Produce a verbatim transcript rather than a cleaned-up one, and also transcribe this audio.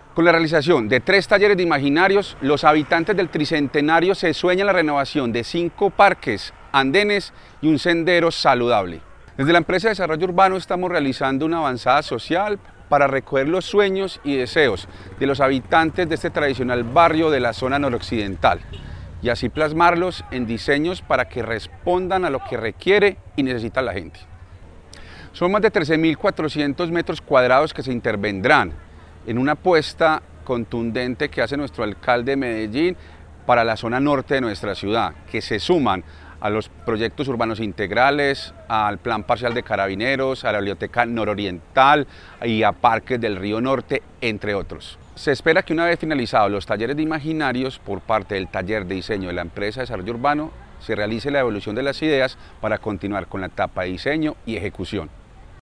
Con la realización de tres talleres de imaginarios, los habitantes del Tricentenario se sueñan la renovación de cinco parques, andenes y un sendero saludable. Desde la empresa de desarrollo urbano estamos realizando una avanzada social para recoger los sueños y deseos de los habitantes de este tradicional barrio de la zona noroccidental y así plasmarlos en diseños para que respondan a lo que requiere y necesita la gente. Son más de trece mil cuatrocientos metros cuadrados que se intervendrán en una apuesta contundente que hace nuestro alcalde de Medellín para la zona norte de nuestra ciudad, que se suman a los proyectos urbanos integrales, al plan parcial de Carabineros, a la biblioteca nororiental y a parques del Río Norte, entre otros. Se espera que una vez finalizados los talleres de imaginarios por parte del taller de diseño de la empresa de desarrollo urbano, se realice la evolución de las ideas para continuar con la etapa de diseño y ejecución.